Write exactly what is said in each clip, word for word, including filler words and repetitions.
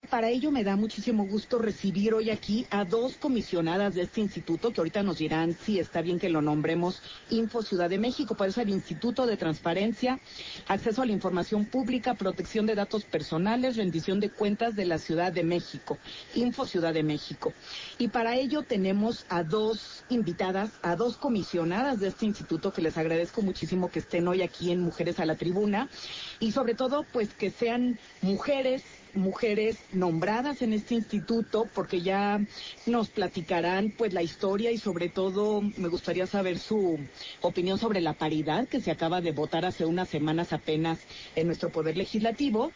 para ello me da muchísimo gusto recibir hoy aquí a dos comisionadas de este instituto, que ahorita nos dirán si está bien que lo nombremos Info Ciudad de México, por eso el Instituto de Transparencia, Acceso a la Información Pública, Protección de Datos Personales, Rendición de Cuentas de la Ciudad de México, Info Ciudad de México. Y para ello tenemos a dos invitadas, a dos comisionadas de este instituto, que les agradezco muchísimo que estén hoy aquí en Mujeres a la Tribuna, y sobre todo pues que sean mujeres, mujeres nombradas en este instituto, porque ya nos platicarán pues la historia, y sobre todo me gustaría saber su opinión sobre la paridad que se acaba de votar hace unas semanas apenas en nuestro Poder Legislativo.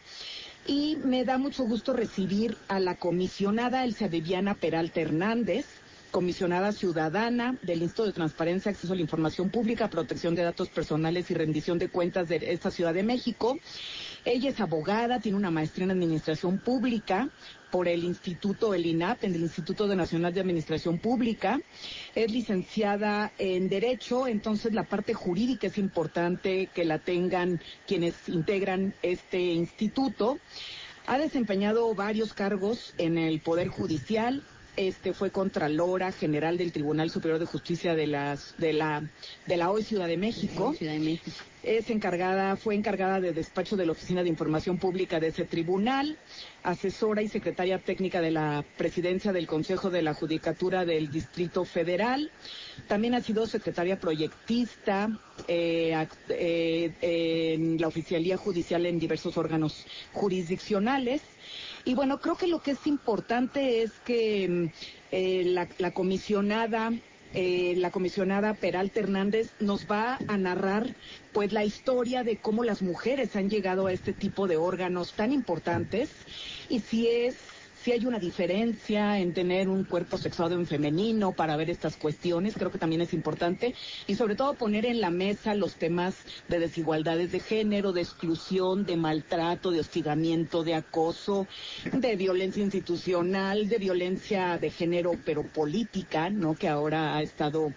Y me da mucho gusto recibir a la comisionada Elsa Viviana Peralta Hernández, comisionada ciudadana del Instituto de Transparencia, Acceso a la Información Pública, Protección de Datos Personales y Rendición de Cuentas de esta Ciudad de México. Ella es abogada, tiene una maestría en Administración Pública por el Instituto, el I N A P, en el Instituto Nacional de Administración Pública. Es licenciada en Derecho, entonces la parte jurídica es importante que la tengan quienes integran este instituto. Ha desempeñado varios cargos en el Poder Judicial. Este fue Contralora General del Tribunal Superior de Justicia de las de la de la hoy Ciudad de México. Ciudad de México. Es encargada, fue encargada de despacho de la Oficina de Información Pública de ese tribunal, asesora y secretaria técnica de la Presidencia del Consejo de la Judicatura del Distrito Federal. También ha sido secretaria proyectista eh, eh, en la Oficialía Judicial en diversos órganos jurisdiccionales. Y bueno, creo que lo que es importante es que eh, la, la comisionada, eh, la comisionada Peralta Hernández nos va a narrar pues la historia de cómo las mujeres han llegado a este tipo de órganos tan importantes, y si es si hay una diferencia en tener un cuerpo sexuado en femenino para ver estas cuestiones. Creo que también es importante, y sobre todo poner en la mesa los temas de desigualdades de género, de exclusión, de maltrato, de hostigamiento, de acoso, de violencia institucional, de violencia de género pero política, ¿no? Que ahora ha estado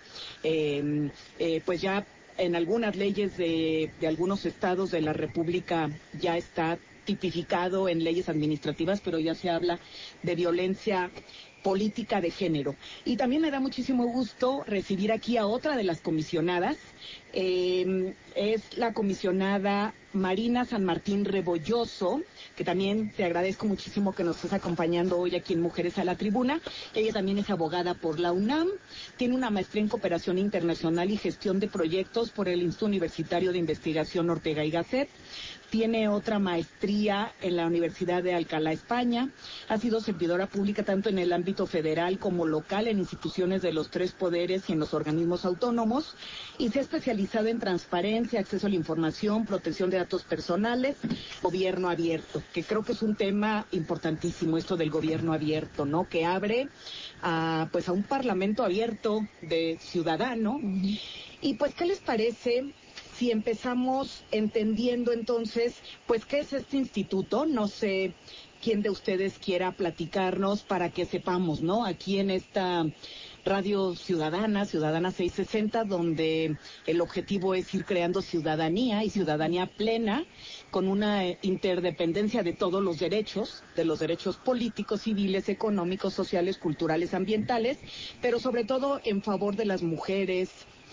eh, eh, pues ya en algunas leyes de, de algunos estados de la República ya está tipificado en leyes administrativas, pero ya se habla de violencia política de género. Y también me da muchísimo gusto recibir aquí a otra de las comisionadas. Eh, es la comisionada Marina San Martín Rebolloso, que también te agradezco muchísimo que nos estés acompañando hoy aquí en Mujeres a la Tribuna. Ella también es abogada por la UNAM, tiene una maestría en Cooperación Internacional y Gestión de Proyectos por el Instituto Universitario de Investigación Ortega y Gasset. Tiene otra maestría en la Universidad de Alcalá, España. Ha sido servidora pública tanto en el ámbito federal como local, en instituciones de los tres poderes y en los organismos autónomos. Y se ha especializado en transparencia, acceso a la información, protección de datos personales, gobierno abierto, que creo que es un tema importantísimo, esto del gobierno abierto, ¿no? Que abre a, pues, a un parlamento abierto de ciudadano. Uh-huh. Y pues, ¿qué les parece si empezamos entendiendo entonces, pues, qué es este instituto? No sé quién de ustedes quiera platicarnos para que sepamos, ¿no? Aquí en esta Radio Ciudadana, Ciudadana seiscientos sesenta, donde el objetivo es ir creando ciudadanía y ciudadanía plena, con una interdependencia de todos los derechos, de los derechos políticos, civiles, económicos, sociales, culturales, ambientales, pero sobre todo en favor de las mujeres,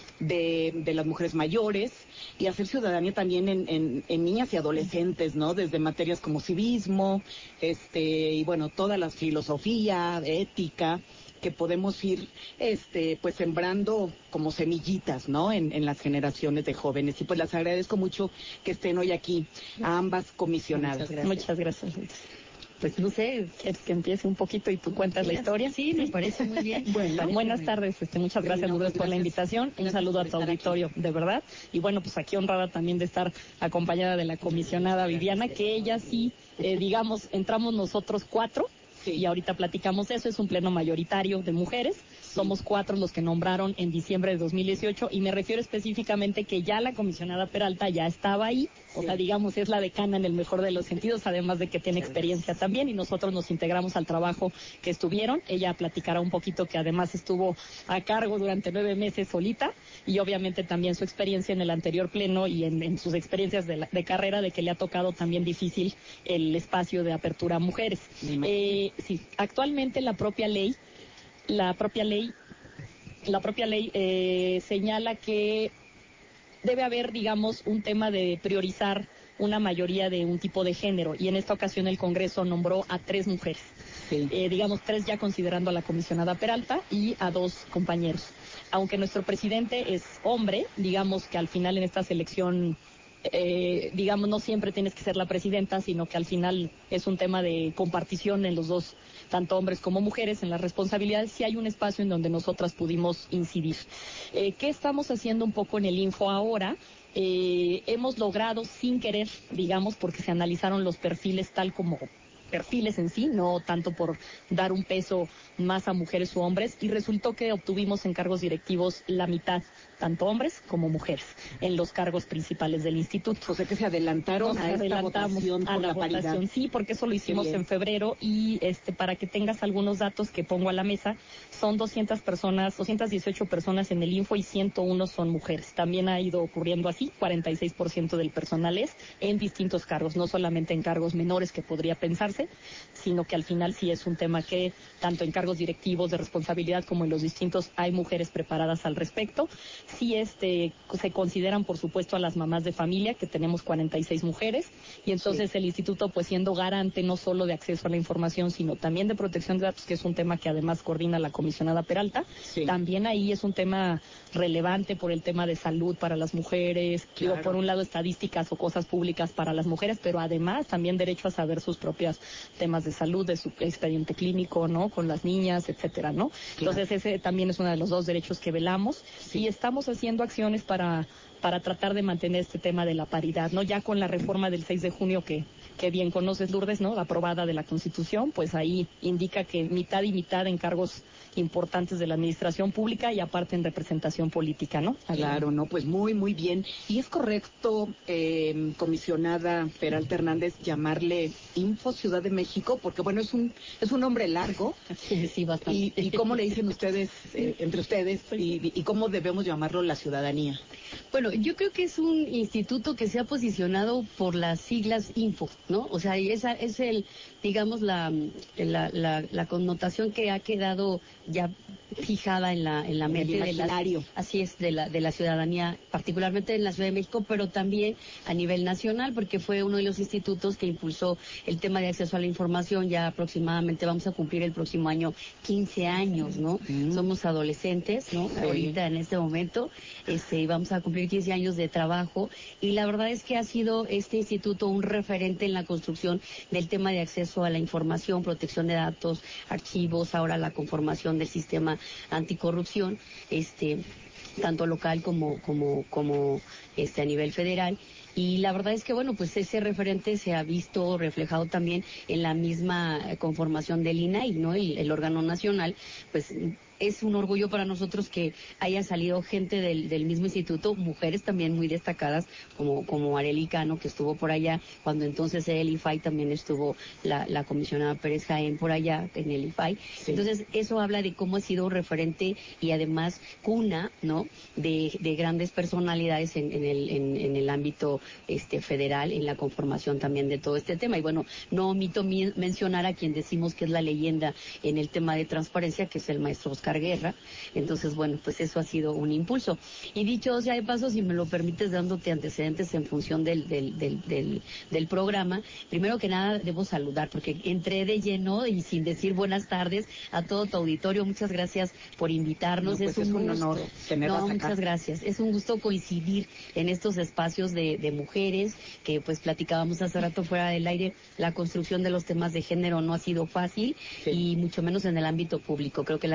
de, de las mujeres mayores, y hacer ciudadanía también en, en, en niñas y adolescentes, ¿no? Desde materias como civismo, este, y bueno, toda la filosofía, ética, que podemos ir, este, pues sembrando como semillitas, ¿no? En, en las generaciones de jóvenes. Y pues les agradezco mucho que estén hoy aquí, a ambas comisionadas. Muchas gracias. Muchas gracias. Pues no sé, ¿quieres que empiece un poquito y tú cuentas la historia? Sí, me parece muy bien. Bueno, buenas tardes, este, muchas gracias, Lourdes, por la invitación. Un saludo a tu auditorio, de verdad. Y bueno, pues aquí honrada también de estar acompañada de la comisionada Viviana, que ella sí, eh, digamos, entramos nosotros cuatro. Sí. Y ahorita platicamos eso, es un pleno mayoritario de mujeres, sí. Somos cuatro los que nombraron en diciembre de dos mil dieciocho, y me refiero específicamente que ya la comisionada Peralta ya estaba ahí, o sea, digamos, es la decana en el mejor de los sentidos, además de que tiene experiencia también, y nosotros nos integramos al trabajo que estuvieron. Ella platicará un poquito que además estuvo a cargo durante nueve meses solita, y obviamente también su experiencia en el anterior pleno y en, en sus experiencias de, la, de carrera, de que le ha tocado también difícil el espacio de apertura a mujeres. Eh, sí, actualmente la propia ley, la propia ley, la propia ley eh, señala que debe haber, digamos, un tema de priorizar una mayoría de un tipo de género, y en esta ocasión el Congreso nombró a tres mujeres, sí. eh, digamos tres ya considerando a la comisionada Peralta y a dos compañeros. Aunque nuestro presidente es hombre, digamos que al final en esta selección, eh, digamos, no siempre tienes que ser la presidenta, sino que al final es un tema de compartición en los dos, tanto hombres como mujeres, en las responsabilidades. Sí hay un espacio en donde nosotras pudimos incidir. Eh, ¿Qué estamos haciendo un poco en el Info ahora? Eh, hemos logrado, sin querer, digamos, porque se analizaron los perfiles tal como perfiles en sí, no tanto por dar un peso más a mujeres u hombres, y resultó que obtuvimos en cargos directivos la mitad, tanto hombres como mujeres, en los cargos principales del instituto. O sea que se adelantaron Nos a esta votación a por la, la votación, paridad. Sí, porque eso lo hicimos en febrero, y este para que tengas algunos datos que pongo a la mesa, son doscientas personas, doscientas dieciocho personas en el Info y ciento uno son mujeres. También ha ido ocurriendo así, cuarenta y seis por ciento del personal es en distintos cargos, no solamente en cargos menores que podría pensarse, sino que al final sí es un tema que tanto en cargos directivos de responsabilidad como en los distintos hay mujeres preparadas al respecto. Sí este se consideran, por supuesto, a las mamás de familia, que tenemos cuarenta y seis mujeres, y entonces sí. El instituto, pues siendo garante no solo de acceso a la información, sino también de protección de datos, que es un tema que además coordina la comisionada Peralta, sí. También ahí es un tema relevante por el tema de salud para las mujeres, claro. Digo, por un lado estadísticas o cosas públicas para las mujeres, pero además también derecho a saber sus propios temas de salud, de su expediente clínico, ¿no? Con las niñas, etcétera, ¿no? Claro. Entonces ese también es uno de los dos derechos que velamos, sí. Y estamos haciendo acciones para para tratar de mantener este tema de la paridad, ¿no? Ya con la reforma del seis de junio que que bien conoces, Lourdes, ¿no? Aprobada de la Constitución, pues ahí indica que mitad y mitad en cargos importantes de la administración pública y aparte en representación política, ¿no? Claro, no, pues muy, muy bien. ¿Y es correcto, eh, comisionada Peralta Hernández, llamarle Info Ciudad de México? Porque, bueno, es un es un nombre largo. Sí, sí, bastante. ¿Y, y cómo le dicen ustedes, eh, entre ustedes, y, y cómo debemos llamarlo la ciudadanía? Bueno, yo creo que es un instituto que se ha posicionado por las siglas Info, ¿no? O sea, esa es el, digamos, la, la, la, la connotación que ha quedado ya fijada en la en la mente de la, así es, de la de la ciudadanía, particularmente en la Ciudad de México, pero también a nivel nacional, porque fue uno de los institutos que impulsó el tema de acceso a la información. Ya aproximadamente vamos a cumplir el próximo año quince años, ¿no? Mm. Somos adolescentes, ¿no? Sí. Ahorita en este momento, este, vamos a cumplir quince años de trabajo, y la verdad es que ha sido este instituto un referente en la construcción del tema de acceso a la información, protección de datos, archivos, ahora la conformación del sistema anticorrupción, este, tanto local como como como este a nivel federal. Y la verdad es que, bueno, pues ese referente se ha visto reflejado también en la misma conformación del I N A I, ¿no? El, el órgano nacional, pues es un orgullo para nosotros que haya salido gente del, del mismo instituto, mujeres también muy destacadas, como como Arely Cano, que estuvo por allá, cuando entonces el I F A I también estuvo la, la comisionada Pérez Jaén por allá en el I F A I. Sí. Entonces, eso habla de cómo ha sido un referente y además cuna, ¿no?, de, de grandes personalidades en, en, el, en, en el ámbito este federal, en la conformación también de todo este tema. Y bueno, no omito mi, mencionar a quien decimos que es la leyenda en el tema de transparencia, que es el maestro Oscar Guerra. Entonces, bueno, pues eso ha sido un impulso. Y dicho sea de paso, si me lo permites, dándote antecedentes en función del, del, del, del, del programa, primero que nada debo saludar, porque entré de lleno y sin decir buenas tardes a todo tu auditorio. Muchas gracias por invitarnos. No, pues es, un es un honor tenerlas no, acá. Muchas gracias. Es un gusto coincidir en estos espacios de, de mujeres, que pues platicábamos hace rato fuera del aire. La construcción de los temas de género no ha sido fácil, sí. Y mucho menos en el ámbito público. Creo que el ámbito público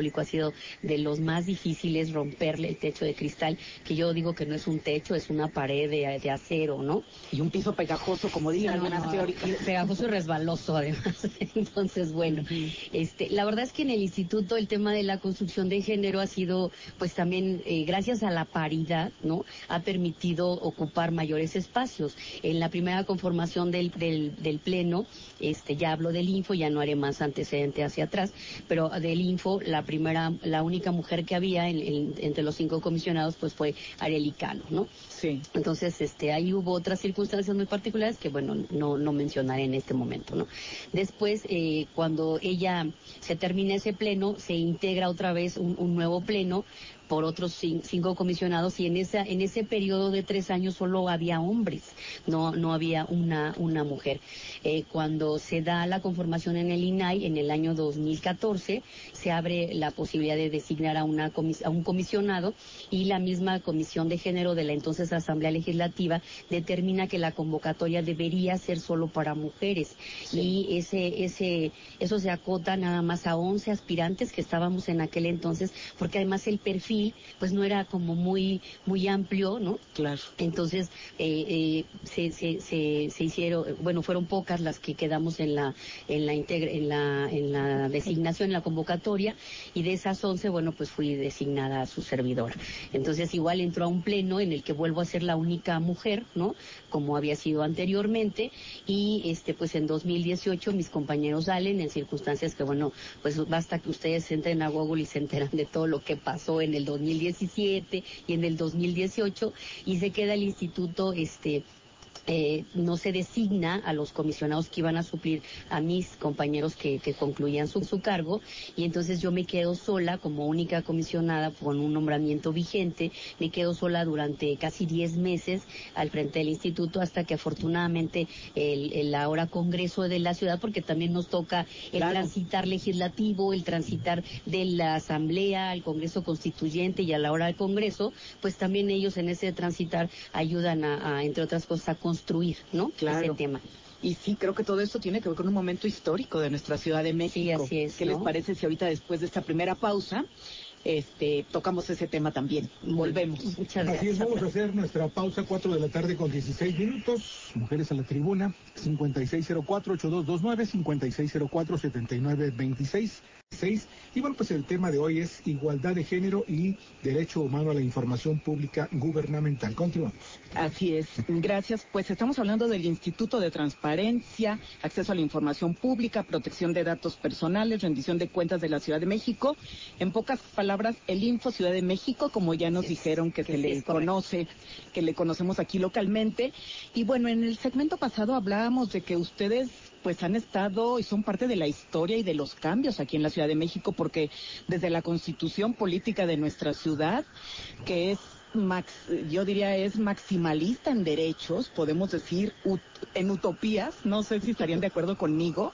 público ha sido de los más difíciles, romperle el techo de cristal, que yo digo que no es un techo, es una pared de, de acero, ¿no? Y un piso pegajoso, como dicen No, algunas no, teóricas. pegajoso y resbaloso, además. Entonces, bueno, uh-huh. este, la verdad es que en el instituto el tema de la construcción de género ha sido, pues también, eh, gracias a la paridad, ¿no? Ha permitido ocupar mayores espacios. En la primera conformación del, del, del pleno, este, ya hablo del Info, ya no haré más antecedente hacia atrás, pero del Info, la primera, la única mujer que había en, en, entre los cinco comisionados, pues fue Arely Cano, ¿no? Sí. Entonces, este, ahí hubo otras circunstancias muy particulares que, bueno, no, no mencionaré en este momento, ¿no? Después, eh, cuando ella se termina ese pleno, se integra otra vez un, un nuevo pleno por otros cinco comisionados, y en esa en ese periodo de tres años solo había hombres, no no había una una mujer. Eh, cuando se da la conformación en el I N A I en el año dos mil catorce, se abre la posibilidad de designar a una comis a un comisionado, y la misma Comisión de Género de la entonces Asamblea Legislativa determina que la convocatoria debería ser solo para mujeres, sí. Y ese ese eso se acota nada más a once aspirantes que estábamos en aquel entonces, porque además el perfil pues no era como muy muy amplio, ¿no? Claro. Entonces eh, eh, se, se, se, se hicieron, bueno, fueron pocas las que quedamos en la en la integra, en la en la designación, en la convocatoria, y de esas once, bueno, pues fui designada a su servidora. Entonces igual entró a un pleno en el que vuelvo a ser la única mujer, ¿no? Como había sido anteriormente, y este pues en dos mil dieciocho mis compañeros salen en circunstancias que, bueno, pues basta que ustedes entren a Google y se enteran de todo lo que pasó en el dos mil diecisiete y en el dos mil dieciocho, y se queda el instituto este Eh, no se designa a los comisionados que iban a suplir a mis compañeros que, que concluían su, su cargo, y entonces yo me quedo sola como única comisionada con un nombramiento vigente, me quedo sola durante casi diez meses al frente del instituto, hasta que afortunadamente el, el ahora Congreso de la ciudad, porque también nos toca el claro. transitar legislativo, el transitar de la Asamblea al Congreso Constituyente y a la hora del Congreso, pues también ellos en ese transitar ayudan a, a entre otras cosas, a construir, ¿no? Claro. Ese tema. Y sí, creo que todo esto tiene que ver con un momento histórico de nuestra Ciudad de México. Sí, así es, ¿Qué ¿no? les parece si ahorita, después de esta primera pausa, este, tocamos ese tema también? Volvemos. Muchas gracias. Así es, vamos a hacer nuestra pausa, cuatro de la tarde con dieciséis minutos. Mujeres a la tribuna, cincuenta y seis cero cuatro, ocho dos dos nueve, cincuenta y seis cero cuatro, setenta y nueve veintiséis. Y bueno, pues el tema de hoy es igualdad de género y derecho humano a la información pública gubernamental. Continuamos. Así es, gracias. Pues estamos hablando del Instituto de Transparencia, Acceso a la Información Pública, Protección de Datos Personales, Rendición de Cuentas de la Ciudad de México. En pocas palabras, el Info Ciudad de México, como ya nos dijeron que se le conoce, que le conocemos aquí localmente. Y bueno, en el segmento pasado hablábamos de que ustedes pues han estado y son parte de la historia y de los cambios aquí en la Ciudad de México, porque desde la constitución política de nuestra ciudad, que es Max, yo diría es maximalista en derechos, podemos decir ut, en utopías, no sé si estarían de acuerdo conmigo,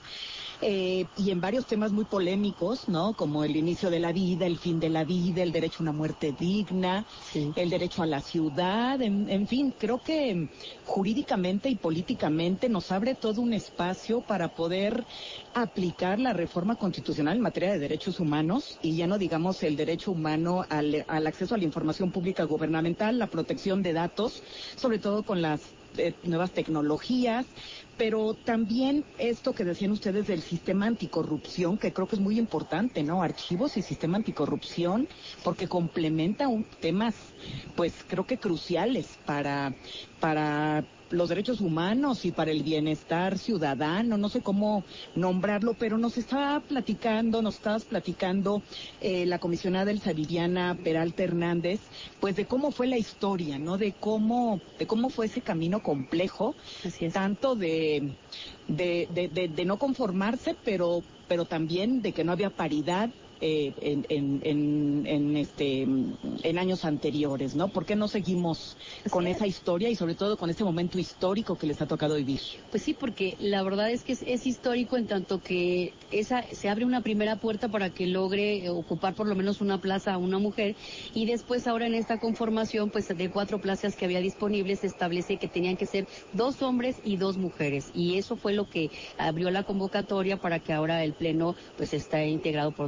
eh, y en varios temas muy polémicos, ¿no? Como el inicio de la vida, el fin de la vida, el derecho a una muerte digna, sí. el derecho a la ciudad, en, en fin, creo que jurídicamente y políticamente nos abre todo un espacio para poder aplicar la reforma constitucional en materia de derechos humanos, y ya no digamos el derecho humano al, al acceso a la información pública gubernamental, la protección de datos, sobre todo con las eh, nuevas tecnologías, pero también esto que decían ustedes del sistema anticorrupción, que creo que es muy importante, ¿no? Archivos y sistema anticorrupción, porque complementa un temas, pues creo que cruciales para, para los derechos humanos y para el bienestar ciudadano, no sé cómo nombrarlo, pero nos estaba platicando, nos estabas platicando eh, la comisionada Elsa Viviana Peralta Hernández, pues de cómo fue la historia, ¿no? De cómo, de cómo fue ese camino complejo, así es. Tanto de, de, de, de, de no conformarse, pero, pero también de que no había paridad Eh, en, en, en, en este en años anteriores, ¿no? ¿Por qué no seguimos con esa historia y sobre todo con este momento histórico que les ha tocado vivir? Pues sí, porque la verdad es que es, es histórico en tanto que esa se abre una primera puerta para que logre ocupar por lo menos una plaza a una mujer, y después ahora en esta conformación, pues de cuatro plazas que había disponibles, se establece que tenían que ser dos hombres y dos mujeres, y eso fue lo que abrió la convocatoria para que ahora el pleno pues está integrado por dos hombres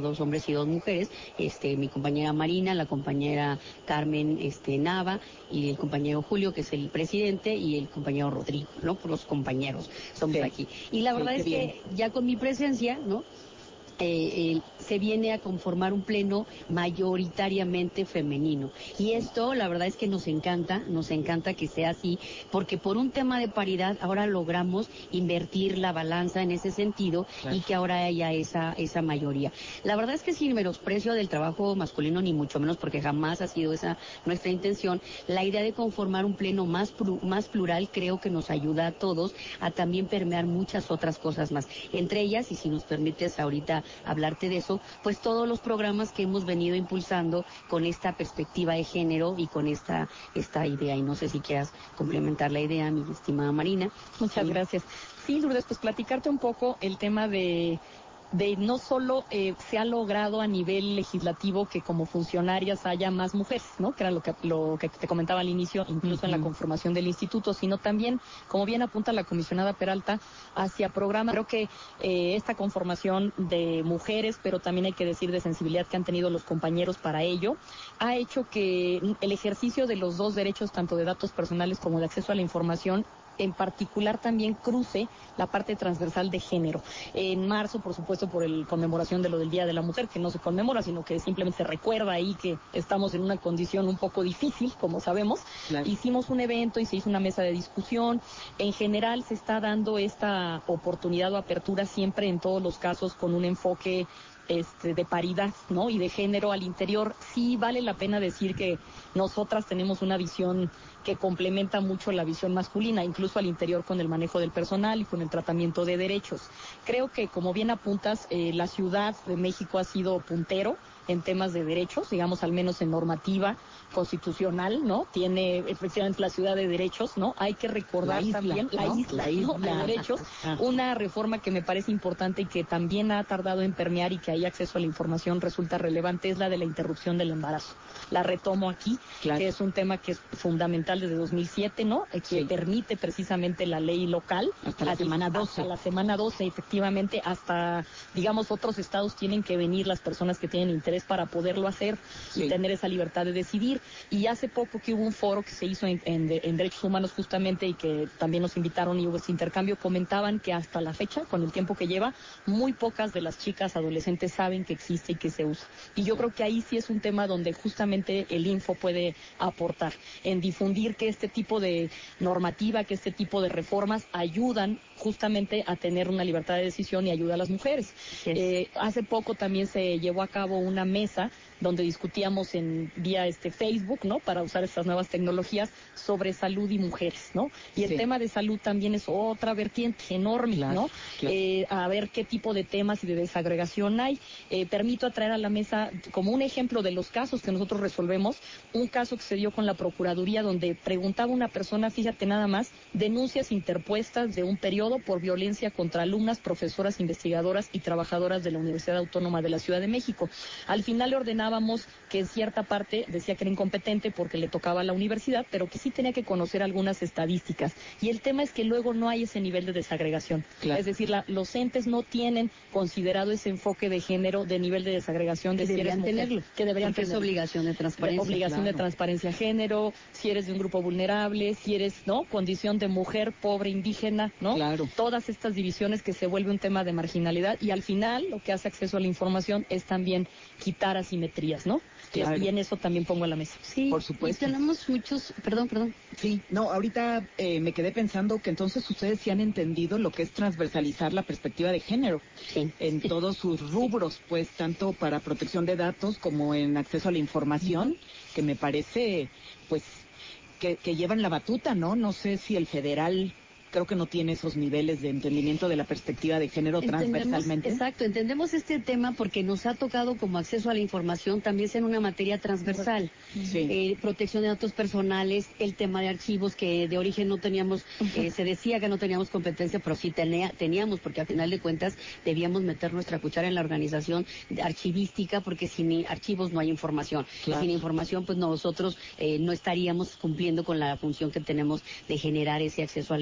hombres y dos mujeres, este, mi compañera Marina, la compañera Carmen este, Nava y el compañero Julio, que es el presidente, y el compañero Rodrigo, ¿no? Por los compañeros somos sí. aquí. Y la verdad sí, es bien. que ya con mi presencia, ¿no? Eh, eh, se viene a conformar un pleno mayoritariamente femenino. Y esto, la verdad es que nos encanta, nos encanta que sea así, porque por un tema de paridad ahora logramos invertir la balanza en ese sentido claro. y que ahora haya esa, esa mayoría. La verdad es que sin menosprecio del trabajo masculino, ni mucho menos, porque jamás ha sido esa nuestra intención, la idea de conformar un pleno más, más plural creo que nos ayuda a todos a también permear muchas otras cosas más. Entre ellas, y si nos permites ahorita hablarte de eso, pues todos los programas que hemos venido impulsando con esta perspectiva de género y con esta esta idea. Y no sé si quieras complementar la idea, mi estimada Marina. Muchas sí. gracias. Sí, Lourdes, pues platicarte un poco el tema de de no solo eh, se ha logrado a nivel legislativo que como funcionarias haya más mujeres, ¿no? Que era lo que lo que te comentaba al inicio, incluso uh-huh. en la conformación del instituto, sino también, como bien apunta la comisionada Peralta, hacia programas. Creo que eh, esta conformación de mujeres, pero también hay que decir de sensibilidad que han tenido los compañeros para ello, ha hecho que el ejercicio de los dos derechos, tanto de datos personales como de acceso a la información, en particular también cruce la parte transversal de género. En marzo, por supuesto, por la conmemoración de lo del Día de la Mujer, que no se conmemora, sino que simplemente se recuerda ahí que estamos en una condición un poco difícil, como sabemos. Claro. Hicimos un evento y se hizo una mesa de discusión. En general se está dando esta oportunidad o apertura siempre en todos los casos con un enfoque Este, de paridad, ¿no? Y de género al interior. Sí vale la pena decir que nosotras tenemos una visión que complementa mucho la visión masculina, incluso al interior con el manejo del personal y con el tratamiento de derechos. Creo que, como bien apuntas, eh, la Ciudad de México ha sido puntero en temas de derechos, digamos, al menos en normativa constitucional, ¿no? Tiene efectivamente la ciudad de derechos, ¿no? Hay que recordar la isla, también ¿no? la isla, la isla. ¿no? de derechos, una reforma que me parece importante y que también ha tardado en permear y que hay acceso a la información resulta relevante, es la de la interrupción del embarazo. La retomo aquí, claro. que es un tema que es fundamental desde dos mil siete, ¿no? Que sí. permite precisamente la ley local. Hasta la semana doce. Hasta la semana doce, efectivamente, hasta, digamos, otros estados tienen que venir las personas que tienen interés para poderlo hacer sí. y tener esa libertad de decidir. Y hace poco que hubo un foro que se hizo en, en, en Derechos Humanos justamente y que también nos invitaron y hubo ese intercambio, comentaban que hasta la fecha, con el tiempo que lleva, muy pocas de las chicas adolescentes saben que existe y que se usa. Y yo creo que ahí sí es un tema donde justamente el Info puede aportar, en difundir que este tipo de normativa, que este tipo de reformas ayudan justamente a tener una libertad de decisión y ayuda a las mujeres. Yes. Eh, hace poco también se llevó a cabo una mesa donde discutíamos en vía este Facebook, ¿no? Para usar estas nuevas tecnologías sobre salud y mujeres, ¿no? Y el sí. tema de salud también es otra vertiente enorme, claro, ¿no? Claro. Eh, a ver qué tipo de temas y de desagregación hay. Eh, permito traer a la mesa como un ejemplo de los casos que nosotros resolvemos, un caso que se dio con la Procuraduría donde preguntaba una persona, fíjate nada más, denuncias interpuestas de un periodo por violencia contra alumnas, profesoras, investigadoras y trabajadoras de la Universidad Autónoma de la Ciudad de México. Al final le ordenaba que en cierta parte decía que era incompetente porque le tocaba a la universidad, pero que sí tenía que conocer algunas estadísticas. Y el tema es que luego no hay ese nivel de desagregación. Claro. Es decir, la, los entes no tienen considerado ese enfoque de género, de nivel de desagregación, de que si deberían eres mujer, tenerlo. Que deberían tener. Es obligación de transparencia. Obligación claro. de transparencia género, si eres de un grupo vulnerable, si eres, ¿no? Condición de mujer, pobre, indígena, ¿no? Claro. Todas estas divisiones que se vuelve un tema de marginalidad y al final lo que hace acceso a la información es también quitar asimetrías, ¿no? Claro. Y en eso también pongo a la mesa. Sí, por supuesto. Y tenemos muchos, perdón, perdón. Sí, no, ahorita eh, me quedé pensando que entonces ustedes sí han entendido lo que es transversalizar la perspectiva de género sí. en sí. todos sus rubros, pues tanto para protección de datos como en acceso a la información, uh-huh. que me parece, pues, que, que llevan la batuta, ¿no? No sé si el federal creo que no tiene esos niveles de entendimiento de la perspectiva de género entendemos, transversalmente. Exacto, entendemos este tema porque nos ha tocado como acceso a la información también ser una materia transversal. Sí. Eh, protección de datos personales, el tema de archivos que de origen no teníamos, eh, se decía que no teníamos competencia, pero sí tenía, teníamos, porque al final de cuentas debíamos meter nuestra cuchara en la organización archivística, porque sin archivos no hay información. Claro. Y sin información, pues nosotros eh, no estaríamos cumpliendo con la función que tenemos de generar ese acceso a la información.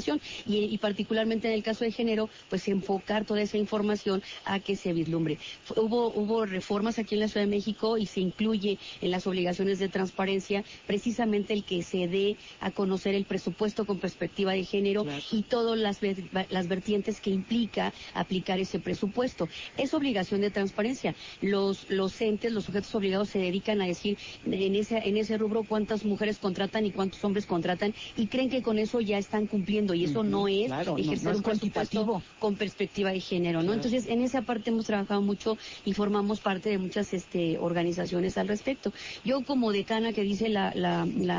información y, y particularmente en el caso de género, pues enfocar toda esa información a que se vislumbre. Hubo, hubo reformas aquí en la Ciudad de México y se incluye en las obligaciones de transparencia precisamente el que se dé a conocer el presupuesto con perspectiva de género, claro, y todas las, las vertientes que implica aplicar ese presupuesto. Es obligación de transparencia. Los, los entes, los sujetos obligados se dedican a decir en ese, en ese rubro cuántas mujeres contratan y cuántos hombres contratan y creen que con eso ya están cumpliendo y eso uh-huh, no es claro, ejercer no, no es un presupuesto con perspectiva de género, ¿no? Claro. Entonces, en esa parte hemos trabajado mucho y formamos parte de muchas este, organizaciones al respecto. Yo como decana que dice la, la, la,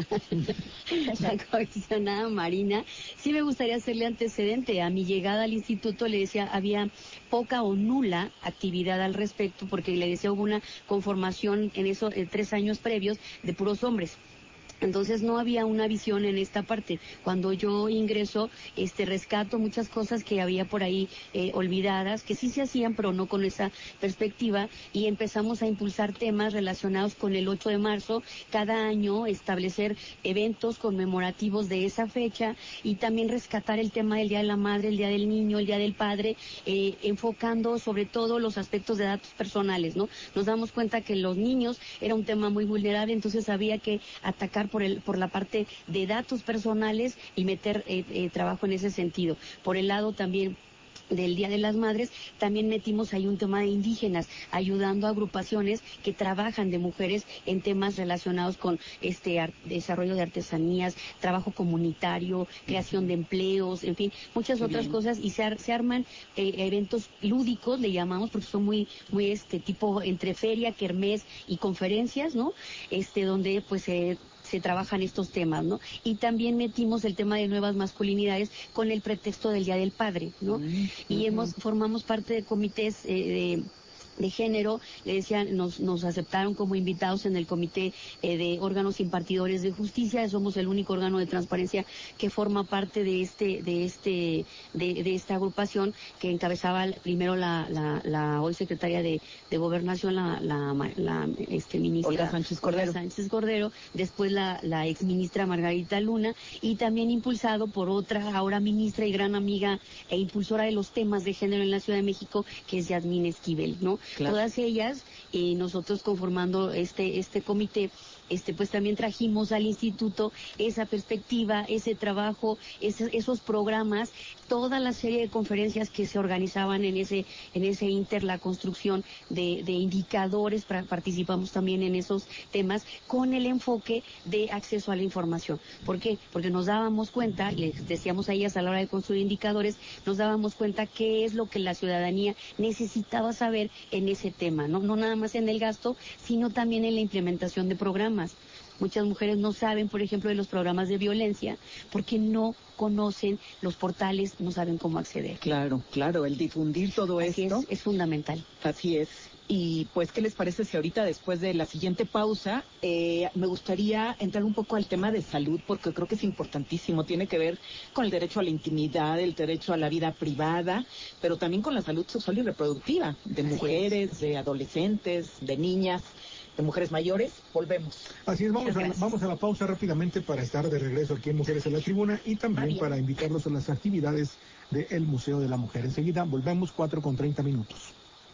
la comisionada Marina, sí me gustaría hacerle antecedente. A mi llegada al instituto le decía, había poca o nula actividad al respecto, porque le decía hubo una conformación en esos eh, tres años previos de puros hombres. Entonces no había una visión en esta parte. Cuando yo ingreso, este rescato muchas cosas que había por ahí eh, olvidadas, que sí se hacían, pero no con esa perspectiva, y empezamos a impulsar temas relacionados con el ocho de marzo, cada año establecer eventos conmemorativos de esa fecha y también rescatar el tema del Día de la Madre, el Día del Niño, el Día del Padre, eh, enfocando sobre todo los aspectos de datos personales, ¿no? Nos damos cuenta que los niños era un tema muy vulnerable, entonces había que atacar por el por la parte de datos personales y meter eh, eh, trabajo en ese sentido. Por el lado también del Día de las Madres, también metimos ahí un tema de indígenas, ayudando a agrupaciones que trabajan de mujeres en temas relacionados con este ar- desarrollo de artesanías, trabajo comunitario, creación de empleos, en fin, muchas Qué otras bien. cosas, y se, ar- se arman eh, eventos lúdicos, le llamamos, porque son muy, muy este tipo entre feria, kermés y conferencias, ¿no? Este, donde pues se eh, se trabajan estos temas, ¿no? Y también metimos el tema de nuevas masculinidades con el pretexto del Día del Padre, ¿no? Mm-hmm. Y hemos formamos parte de comités eh, de de género, le decían, nos, nos aceptaron como invitados en el comité eh, de órganos impartidores de justicia. Somos el único órgano de transparencia que forma parte de este, de este, de, de esta agrupación que encabezaba primero la, la, la hoy secretaria de, de Gobernación, la, la, la este ministra Olga Sánchez Cordero. Olga Sánchez Cordero, después la, la ex ministra Margarita Luna, y también impulsado por otra ahora ministra y gran amiga e impulsora de los temas de género en la Ciudad de México, que es Yasmín Esquivel, ¿no? Claro. Todas ellas, y nosotros conformando este este comité, este pues también trajimos al instituto esa perspectiva, ese trabajo, ese, esos programas, toda la serie de conferencias que se organizaban en ese en ese inter, la construcción de, de indicadores, pra, participamos también en esos temas con el enfoque de acceso a la información. ¿Por qué? Porque nos dábamos cuenta, les decíamos a ellas a la hora de construir indicadores, nos dábamos cuenta qué es lo que la ciudadanía necesitaba saber en ese tema, ¿no? No nada más en el gasto, sino también en la implementación de programas. Muchas mujeres no saben, por ejemplo, de los programas de violencia porque no conocen los portales, no saben cómo acceder. Claro, claro, el difundir todo Así esto. Es, es fundamental. Así es. Y pues, ¿qué les parece si ahorita, después de la siguiente pausa, eh, me gustaría entrar un poco al tema de salud, porque creo que es importantísimo, tiene que ver con el derecho a la intimidad, el derecho a la vida privada, pero también con la salud sexual y reproductiva de mujeres, de adolescentes, de niñas, de mujeres mayores. Volvemos. Así es, vamos a, vamos a la pausa rápidamente para estar de regreso aquí en Mujeres en la Tribuna y también para invitarlos a las actividades del Museo de la Mujer. Enseguida volvemos, cuatro con treinta minutos.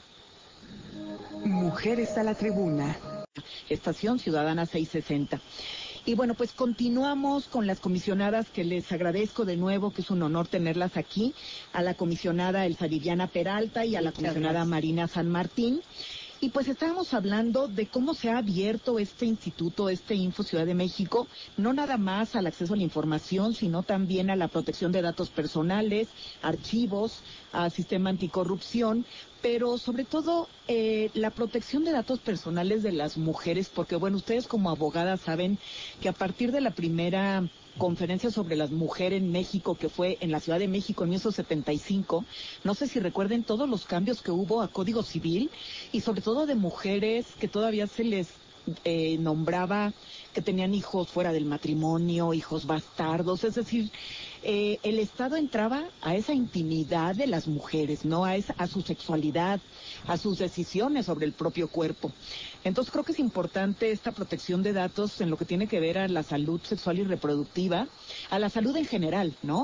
Mujeres a la Tribuna. Estación Ciudadana seiscientos sesenta. Y bueno, pues continuamos con las comisionadas, que les agradezco de nuevo, que es un honor tenerlas aquí, a la comisionada Elsa Viviana Peralta y a la comisionada Marina San Martín. Y pues estábamos hablando de cómo se ha abierto este instituto, este Info Ciudad de México, no nada más al acceso a la información, sino también a la protección de datos personales, archivos, al sistema anticorrupción, pero sobre todo eh, la protección de datos personales de las mujeres, porque bueno, ustedes como abogadas saben que a partir de la primera conferencia sobre las mujeres en México, que fue en la Ciudad de México en mil novecientos setenta y cinco, no sé si recuerden todos los cambios que hubo a Código Civil, y sobre todo de mujeres que todavía se les eh, nombraba que tenían hijos fuera del matrimonio, hijos bastardos, es decir, eh, el Estado entraba a esa intimidad de las mujeres, ¿no? A, esa, a su sexualidad, a sus decisiones sobre el propio cuerpo. Entonces creo que es importante esta protección de datos en lo que tiene que ver a la salud sexual y reproductiva, a la salud en general, ¿no?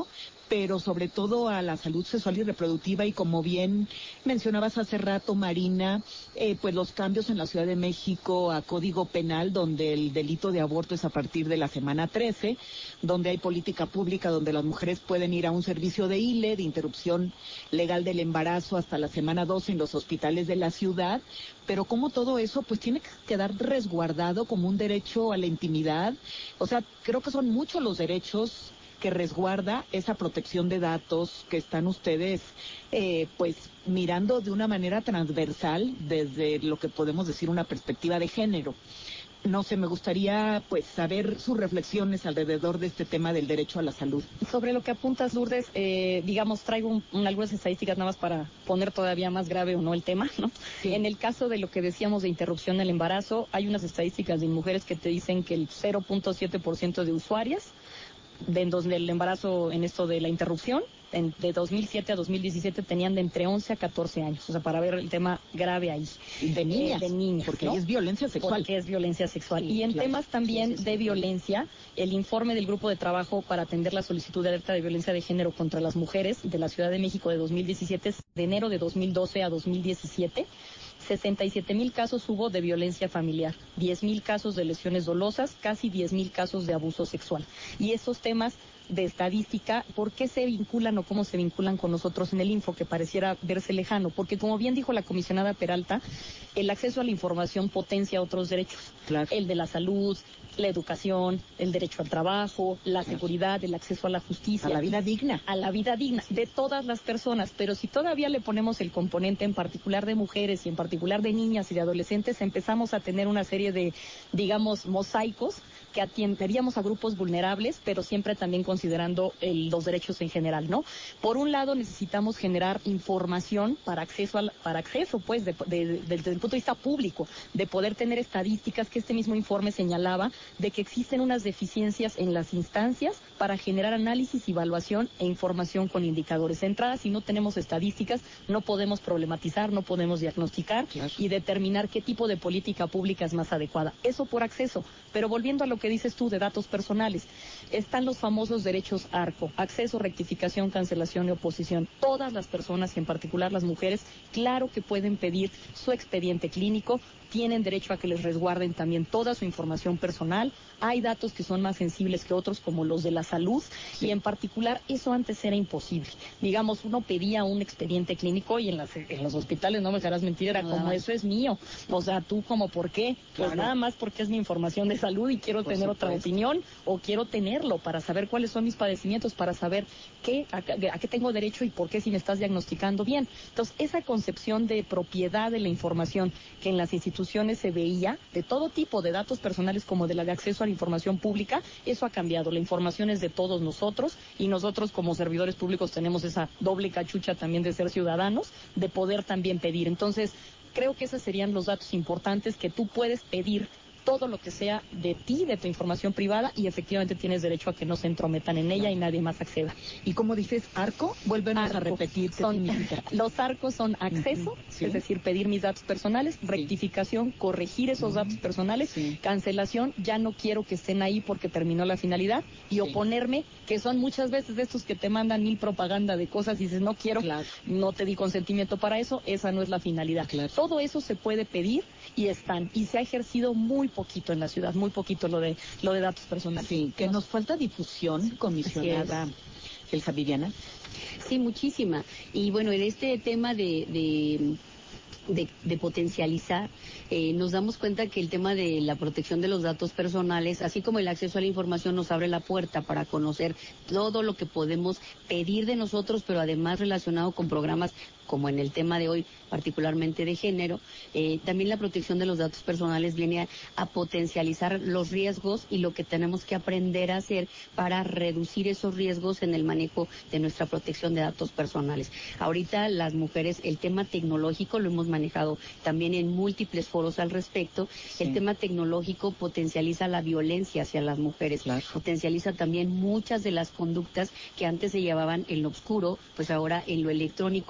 pero sobre todo a la salud sexual y reproductiva, y como bien mencionabas hace rato, Marina, eh, pues los cambios en la Ciudad de México a Código Penal, donde el delito de aborto es a partir de la semana trece, donde hay política pública, donde las mujeres pueden ir a un servicio de I L E, de interrupción legal del embarazo, hasta la semana doce en los hospitales de la ciudad, pero como todo eso pues tiene que quedar resguardado como un derecho a la intimidad. O sea, creo que son muchos los derechos que resguarda esa protección de datos que están ustedes eh, pues mirando de una manera transversal desde lo que podemos decir una perspectiva de género. No sé, me gustaría pues saber sus reflexiones alrededor de este tema del derecho a la salud. Sobre lo que apuntas, Lourdes, eh, digamos, traigo un, un, algunas estadísticas nada más para poner todavía más grave o no el tema, ¿no? Sí. En el caso de lo que decíamos de interrupción del embarazo, hay unas estadísticas de mujeres que te dicen que el cero punto siete por ciento de usuarias de, donde el embarazo en esto de la interrupción, en, de dos mil siete a dos mil diecisiete tenían de entre once a catorce años, o sea, para ver el tema grave ahí. De niñas, eh, de niñas, porque ¿no? ahí es violencia sexual. Porque es violencia sexual. Sí, y en claro. temas también Sí, sí, sí. de violencia, el informe del Grupo de Trabajo para atender la solicitud de alerta de violencia de género contra las mujeres de la Ciudad de México de dos mil diecisiete, de enero de dos mil doce a dos mil diecisiete, sesenta y siete mil casos hubo de violencia familiar, diez mil casos de lesiones dolosas, casi diez mil casos de abuso sexual. Y esos temas de estadística, ¿por qué se vinculan o cómo se vinculan con nosotros en el Info, que pareciera verse lejano? Porque como bien dijo la comisionada Peralta, el acceso a la información potencia otros derechos, claro. El de la salud, la educación, el derecho al trabajo, la claro. seguridad, el acceso a la justicia. A la vida digna. A la vida digna de todas las personas, pero si todavía le ponemos el componente en particular de mujeres y en particular de niñas y de adolescentes, empezamos a tener una serie de, digamos, mosaicos que atenderíamos a grupos vulnerables, pero siempre también considerando el, los derechos en general, ¿no? Por un lado, necesitamos generar información para acceso, al, para acceso, pues, de, de, de, desde el punto de vista público, de poder tener estadísticas, que este mismo informe señalaba, de que existen unas deficiencias en las instancias para generar análisis, evaluación e información con indicadores. De entrada, si no tenemos estadísticas, no podemos problematizar, no podemos diagnosticar claro. y determinar qué tipo de política pública es más adecuada. Eso por acceso. Pero volviendo a lo que dices tú de datos personales, están los famosos derechos ARCO, acceso, rectificación, cancelación y oposición. Todas las personas, y en particular las mujeres, claro que pueden pedir su expediente clínico, tienen derecho a que les resguarden también toda su información personal. Hay datos que son más sensibles que otros, como los de la salud, sí. y en particular eso antes era imposible. Digamos, uno pedía un expediente clínico y en, las, en los hospitales, no me dejarás mentir, era no, como, no. eso es mío. O sea, tú como, ¿por qué? Pues claro. nada más porque es mi información de salud y quiero Por tener supuesto. otra opinión, o quiero tenerlo para saber cuáles son mis padecimientos, para saber qué, a, a qué tengo derecho y por qué si me estás diagnosticando bien. Entonces, esa concepción de propiedad de la información que en las instituciones se veía, de todo tipo de datos personales como de la de acceso a la información pública, eso ha cambiado. La información es de todos nosotros y nosotros como servidores públicos tenemos esa doble cachucha también de ser ciudadanos, de poder también pedir. Entonces, creo que esos serían los datos importantes que tú puedes pedir todo lo que sea de ti, de tu información privada, y efectivamente tienes derecho a que no se entrometan en ella y nadie más acceda. Y como dices, ARCO, vuélvenos a repetir. Son, los ARCOs son acceso, uh-huh. sí. es decir, pedir mis datos personales, sí. rectificación, corregir esos uh-huh. datos personales, sí. cancelación, ya no quiero que estén ahí porque terminó la finalidad, y sí. oponerme, que son muchas veces de estos que te mandan mil propaganda de cosas y dices, no quiero, claro. no te di consentimiento para eso, esa no es la finalidad. Claro. Todo eso se puede pedir y están, y se ha ejercido muy poquito en la ciudad, muy poquito lo de lo de datos personales. Sí, que nos, nos falta difusión, comisionada Elsa Viviana. Sí, muchísima. Y bueno, en este tema de, de De, de potencializar, eh, nos damos cuenta que el tema de la protección de los datos personales, así como el acceso a la información, nos abre la puerta para conocer todo lo que podemos pedir de nosotros, pero además relacionado con programas como en el tema de hoy, particularmente de género. Eh, también la protección de los datos personales viene a, a potencializar los riesgos y lo que tenemos que aprender a hacer para reducir esos riesgos en el manejo de nuestra protección de datos personales. Ahorita las mujeres, el tema tecnológico lo hemos manejado también en múltiples foros al respecto. Sí. El tema tecnológico potencializa la violencia hacia las mujeres, claro. potencializa también muchas de las conductas que antes se llevaban en lo oscuro, pues ahora en lo electrónico también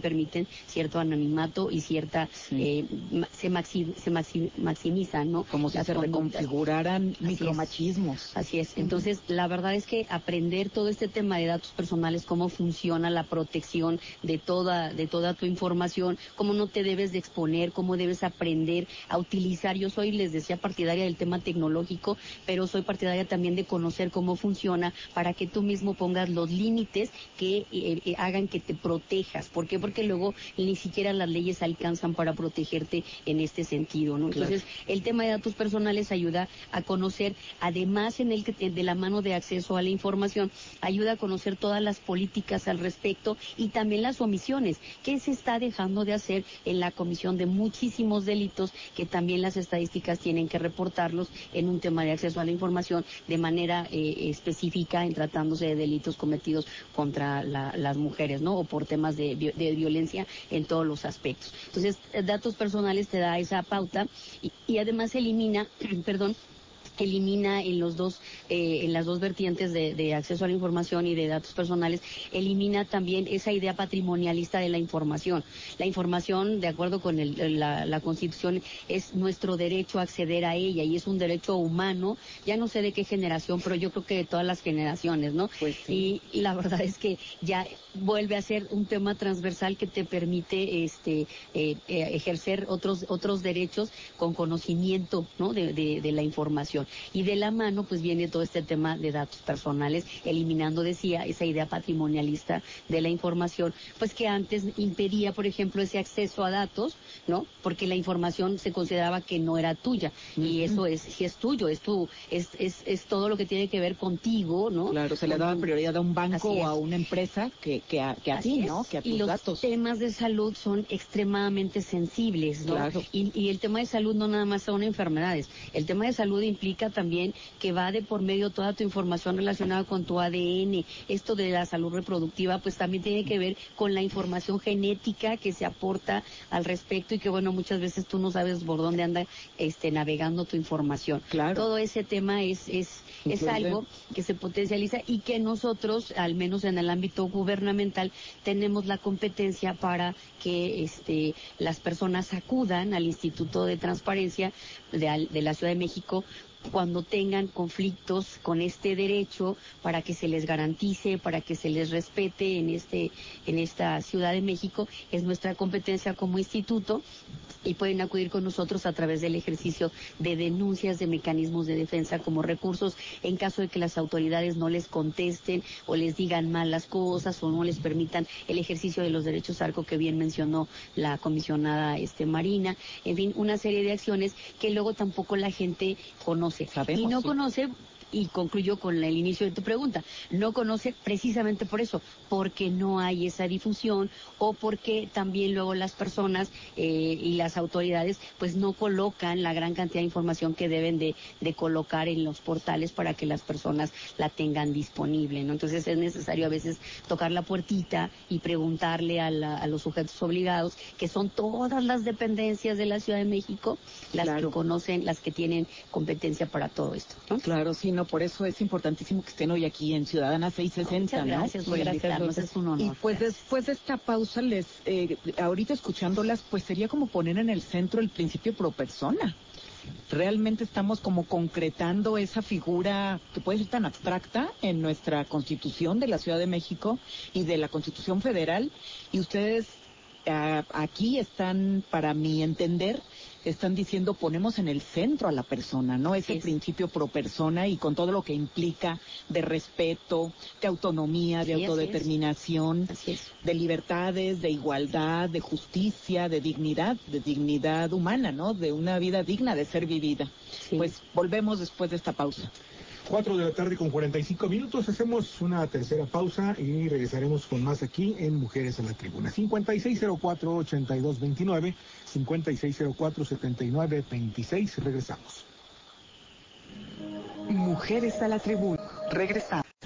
permiten cierto anonimato y cierta, sí. eh, se, maxi, se maxi, maximizan, ¿no? Como si las se conductas. reconfiguraran Así micromachismos. Es. Así es. Entonces, la verdad es que aprender todo este tema de datos personales, cómo funciona la protección de toda, de toda tu información, cómo no te debes de exponer, cómo debes aprender a utilizar. Yo soy, les decía, partidaria del tema tecnológico, pero soy partidaria también de conocer cómo funciona para que tú mismo pongas los límites que eh, eh, hagan que te protejas. ¿Por qué? Porque luego ni siquiera las leyes alcanzan para protegerte en este sentido, ¿no? Entonces, claro. el tema de datos personales ayuda a conocer, además en el que de la mano de acceso a la información, ayuda a conocer todas las políticas al respecto y también las omisiones que se está dejando de hacer en la comisión de muchísimos delitos que también las estadísticas tienen que reportarlos en un tema de acceso a la información de manera eh, específica en tratándose de delitos cometidos contra la, las mujeres, ¿no? O por temas de, de violencia en todos los aspectos. Entonces, datos personales te da esa pauta y, y además elimina, perdón, elimina en los dos eh, en las dos vertientes de, de acceso a la información y de datos personales, elimina también esa idea patrimonialista de la información. La información, de acuerdo con el, la, la Constitución, es nuestro derecho a acceder a ella y es un derecho humano, ya no sé de qué generación, pero yo creo que de todas las generaciones, ¿no? Pues sí. y, y la verdad es que ya vuelve a ser un tema transversal que te permite este eh, eh, ejercer otros otros derechos con conocimiento, ¿no? de, de, de la información. Y de la mano, pues viene todo este tema de datos personales, eliminando, decía, esa idea patrimonialista de la información, pues que antes impedía, por ejemplo, ese acceso a datos, ¿no? Porque la información se consideraba que no era tuya. Uh-huh. Y eso es, si es tuyo, es tu, es, es, es todo lo que tiene que ver contigo, ¿no? Claro, se le daba prioridad a un banco o a una empresa que, que a, que a ti, ¿no? Que a tus y los datos. temas de salud son extremadamente sensibles, ¿no? Claro. Y, y el tema de salud no nada más son enfermedades. El tema de salud implica también que va de por medio toda tu información relacionada con tu A D N. Esto de la salud reproductiva pues también tiene que ver con la información genética que se aporta al respecto y que bueno, muchas veces tú no sabes por dónde anda este navegando tu información. Claro. Todo ese tema es es es algo que se potencializa y que nosotros, al menos en el ámbito gubernamental, tenemos la competencia para que este las personas acudan al Instituto de Transparencia de, de la Ciudad de México cuando tengan conflictos con este derecho, para que se les garantice, para que se les respete en este en esta Ciudad de México. Es nuestra competencia como instituto y pueden acudir con nosotros a través del ejercicio de denuncias, de mecanismos de defensa como recursos en caso de que las autoridades no les contesten o les digan mal las cosas o no les permitan el ejercicio de los derechos, algo que bien mencionó la comisionada este Marina. En fin, una serie de acciones que luego tampoco la gente conoce. Sabemos, y no sí. conoce, y concluyo con el inicio de tu pregunta, no conoce precisamente por eso, porque no hay esa difusión o porque también luego las personas eh, y las autoridades pues no colocan la gran cantidad de información que deben de, de colocar en los portales para que las personas la tengan disponible, ¿no? Entonces es necesario a veces tocar la puertita y preguntarle a, la, a los sujetos obligados, que son todas las dependencias de la Ciudad de México, las claro. que conocen, las que tienen competencia para todo esto, ¿no? Claro, sí, no, por eso es importantísimo que estén hoy aquí en Ciudadana seiscientos sesenta, Muchas gracias ¿no? por invitarnos, es un honor. Y pues después de esta pausa, les eh, ahorita escuchándolas, pues sería como poner en el centro el principio pro persona. Realmente estamos como concretando esa figura que puede ser tan abstracta en nuestra Constitución de la Ciudad de México y de la Constitución Federal, y ustedes eh, aquí están, para mi entender, están diciendo ponemos en el centro a la persona, ¿no? Ese es. principio pro persona y con todo lo que implica de respeto, de autonomía, de sí, autodeterminación, así es. de libertades, de igualdad, de justicia, de dignidad, de dignidad humana, ¿no? De una vida digna de ser vivida. Sí. Pues volvemos después de esta pausa. Cuatro de la tarde con cuarenta y cinco minutos, hacemos una tercera pausa y regresaremos con más aquí en Mujeres a la Tribuna. cincuenta y seis cero cuatro, ochenta y dos veintinueve, cincuenta y seis cero cuatro, setenta y nueve veintiséis, regresamos. Mujeres a la Tribuna, regresamos.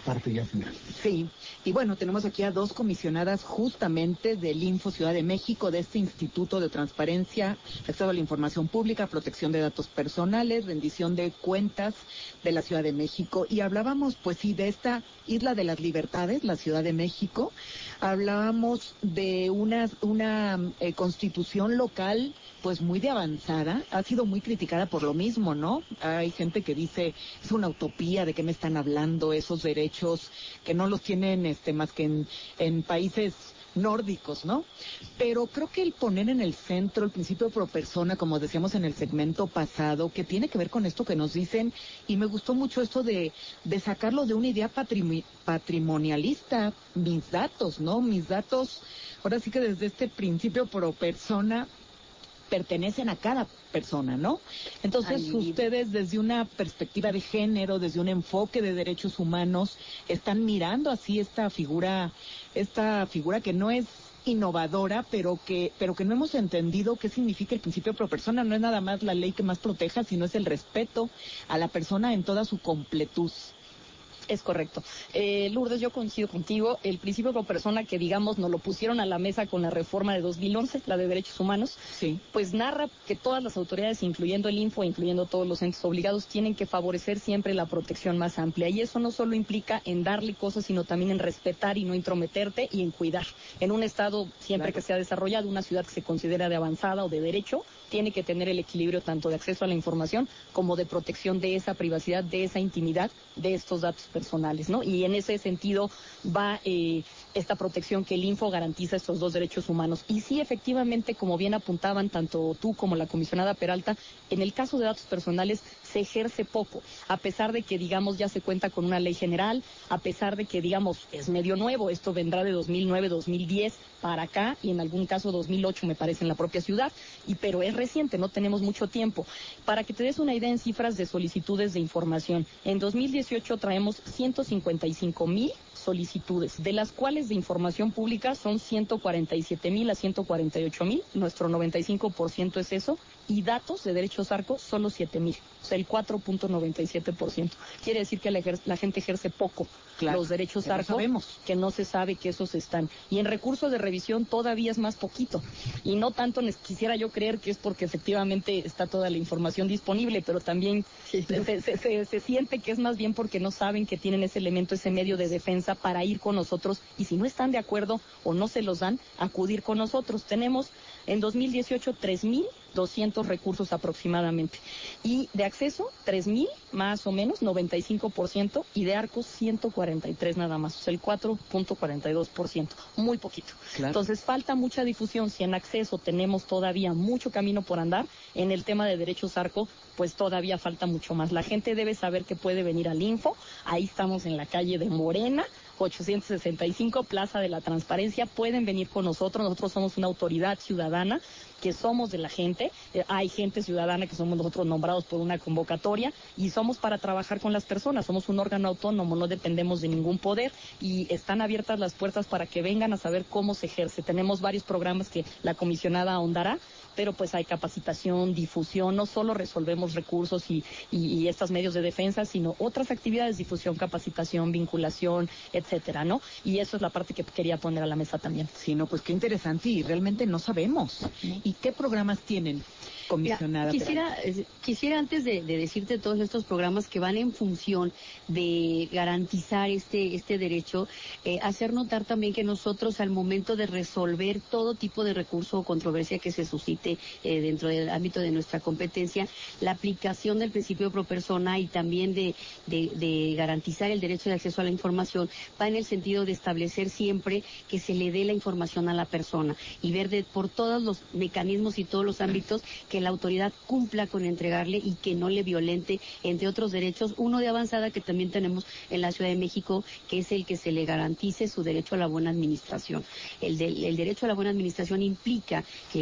parte ya final. Sí, y bueno, tenemos aquí a dos comisionadas justamente del Info Ciudad de México, de este Instituto de Transparencia, Acceso a la Información Pública, Protección de Datos Personales, Rendición de Cuentas de la Ciudad de México. Y hablábamos, pues sí, de esta Isla de las Libertades, la Ciudad de México. Hablábamos de una, una eh, constitución local pues muy de avanzada, ha sido muy criticada por lo mismo, ¿no? Hay gente que dice, es una utopía, ¿de qué me están hablando? Esos derechos que no los tienen este más que en, en países nórdicos, ¿no? Pero creo que el poner en el centro el principio pro persona, como decíamos en el segmento pasado, que tiene que ver con esto que nos dicen, y me gustó mucho esto de, de sacarlo de una idea patrim- patrimonialista, mis datos, ¿no? Mis datos, ahora sí que desde este principio pro persona, pertenecen a cada persona, ¿no? Entonces, ustedes desde una perspectiva de género, desde un enfoque de derechos humanos, están mirando así esta figura, esta figura que no es innovadora, pero que, pero que no hemos entendido qué significa el principio pro persona. No es nada más la ley que más proteja, sino es el respeto a la persona en toda su completud. Es correcto. Eh, Lourdes, yo coincido contigo. El principio pro persona que, digamos, nos lo pusieron a la mesa con la reforma de dos mil once, la de derechos humanos, sí, pues narra que todas las autoridades, incluyendo el Info, incluyendo todos los entes obligados, tienen que favorecer siempre la protección más amplia. Y eso no solo implica en darle cosas, sino también en respetar y no intrometerte y en cuidar. En un Estado, siempre claro. que se ha desarrollado, una ciudad que se considera de avanzada o de derecho, tiene que tener el equilibrio tanto de acceso a la información como de protección de esa privacidad, de esa intimidad, de estos datos personales, ¿no? Y en ese sentido va eh, esta protección que el Info garantiza estos dos derechos humanos. Y sí, efectivamente, como bien apuntaban tanto tú como la comisionada Peralta, en el caso de datos personales se ejerce poco, a pesar de que, digamos, ya se cuenta con una ley general, a pesar de que, digamos, es medio nuevo, esto vendrá de dos mil nueve, dos mil diez para acá, y en algún caso dos mil ocho, me parece, en la propia ciudad, y pero es reciente, no tenemos mucho tiempo. Para que te des una idea en cifras de solicitudes de información, en dos mil dieciocho traemos ciento cincuenta y cinco mil solicitudes, de las cuales de información pública son ciento cuarenta y siete mil a ciento cuarenta y ocho mil, nuestro noventa y cinco por ciento es eso, y datos de derechos ARCO solo siete mil, o sea, el cuatro punto noventa y siete por ciento. Quiere decir que la, ejer- la gente ejerce poco claro, los derechos ARCO, que no se sabe que esos están. Y en recursos de revisión todavía es más poquito. Y no tanto quisiera yo creer que es porque efectivamente está toda la información disponible, pero también sí. se, se, se, se siente que es más bien porque no saben que tienen ese elemento, ese medio de defensa para ir con nosotros, y si no están de acuerdo o no se los dan, acudir con nosotros. Tenemos en dos mil dieciocho tres mil doscientos recursos aproximadamente, y de acceso tres mil más o menos, noventa y cinco por ciento, y de ARCO ciento cuarenta y tres nada más, o sea, el cuatro punto cuarenta y dos por ciento, muy poquito. Claro. Entonces falta mucha difusión. Si en acceso tenemos todavía mucho camino por andar, en el tema de derechos ARCO, pues todavía falta mucho más. La gente debe saber que puede venir al Info, ahí estamos en la calle de Morena, ochocientos sesenta y cinco, Plaza de la Transparencia. Pueden venir con nosotros, nosotros somos una autoridad ciudadana, que somos de la gente, eh, hay gente ciudadana que somos nosotros nombrados por una convocatoria, y somos para trabajar con las personas, somos un órgano autónomo, no dependemos de ningún poder, y están abiertas las puertas para que vengan a saber cómo se ejerce. Tenemos varios programas que la comisionada ahondará, pero pues hay capacitación, difusión, no solo resolvemos recursos y, y, y estos medios de defensa, sino otras actividades, difusión, capacitación, vinculación, etcétera, ¿no? Y eso es la parte que quería poner a la mesa también. Sí, no, pues qué interesante, y realmente no sabemos. ¿Sí? ¿Y qué programas tienen, comisionada? Mira, quisiera, eh, quisiera antes de, de decirte todos estos programas que van en función de garantizar este, este derecho, eh, hacer notar también que nosotros, al momento de resolver todo tipo de recurso o controversia que se suscite eh, dentro del ámbito de nuestra competencia, la aplicación del principio pro persona y también de, de, de garantizar el derecho de acceso a la información va en el sentido de establecer siempre que se le dé la información a la persona y ver de, por todos los mecanismos y todos los ámbitos que la autoridad cumpla con entregarle y que no le violente, entre otros derechos, uno de avanzada que también tenemos en la Ciudad de México, que es el que se le garantice su derecho a la buena administración. El, de, el derecho a la buena administración implica que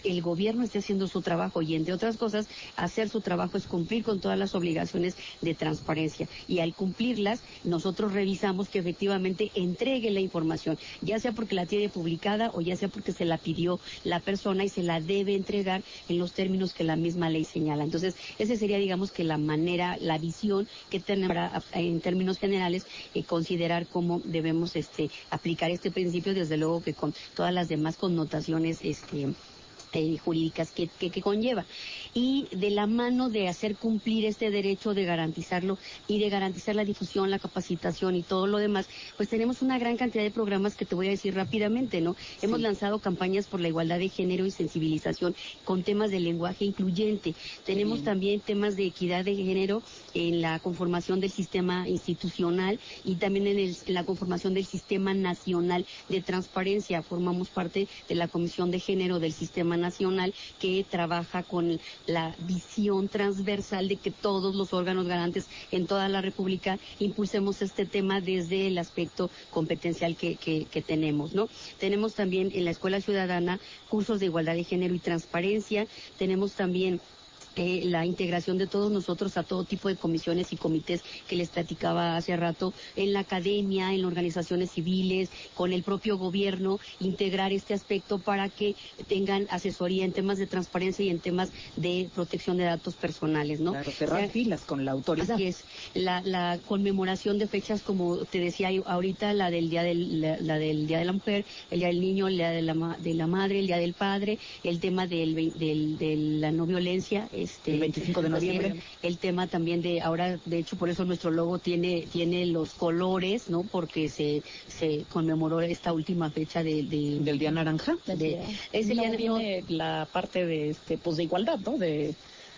el gobierno esté haciendo su trabajo y, entre otras cosas, hacer su trabajo es cumplir con todas las obligaciones de transparencia. Y al cumplirlas, nosotros revisamos que efectivamente entregue la información, ya sea porque la tiene publicada o ya sea porque se la pidió la persona y se la debe entregar en los términos que la misma ley señala. Entonces, esa sería, digamos, que la manera, la visión que tenemos para, en términos generales, eh, considerar cómo debemos este, aplicar este principio, desde luego que con todas las demás connotaciones este, eh, jurídicas que, que, que conlleva. Y de la mano de hacer cumplir este derecho, de garantizarlo y de garantizar la difusión, la capacitación y todo lo demás, pues tenemos una gran cantidad de programas que te voy a decir rápidamente, ¿no? Sí. Hemos lanzado campañas por la igualdad de género y sensibilización con temas de lenguaje incluyente. Tenemos sí. también temas de equidad de género en la conformación del sistema institucional y también en, el, en la conformación del sistema nacional de transparencia. Formamos parte de la Comisión de Género del Sistema Nacional, que trabaja con la visión transversal de que todos los órganos garantes en toda la República impulsemos este tema desde el aspecto competencial que, que, que tenemos, ¿no? Tenemos también en la Escuela Ciudadana cursos de igualdad de género y transparencia. Tenemos también Eh, la integración de todos nosotros a todo tipo de comisiones y comités que les platicaba hace rato, en la academia, en organizaciones civiles, con el propio gobierno, integrar este aspecto para que tengan asesoría en temas de transparencia y en temas de protección de datos personales, ¿no? Claro, cerrar filas con la autoridad. Así es, la, la conmemoración de fechas, como te decía ahorita, la del día del, la, la del día de la mujer, el día del niño, el día de la, de la madre, el día del padre, el tema del, del, de la no violencia. Este, el veinticinco de noviembre. El tema también de ahora, de hecho, por eso nuestro logo tiene tiene los colores, ¿no? Porque se se conmemoró esta última fecha de, de del día naranja. De, ese día viene la parte de este pues de igualdad, ¿no? De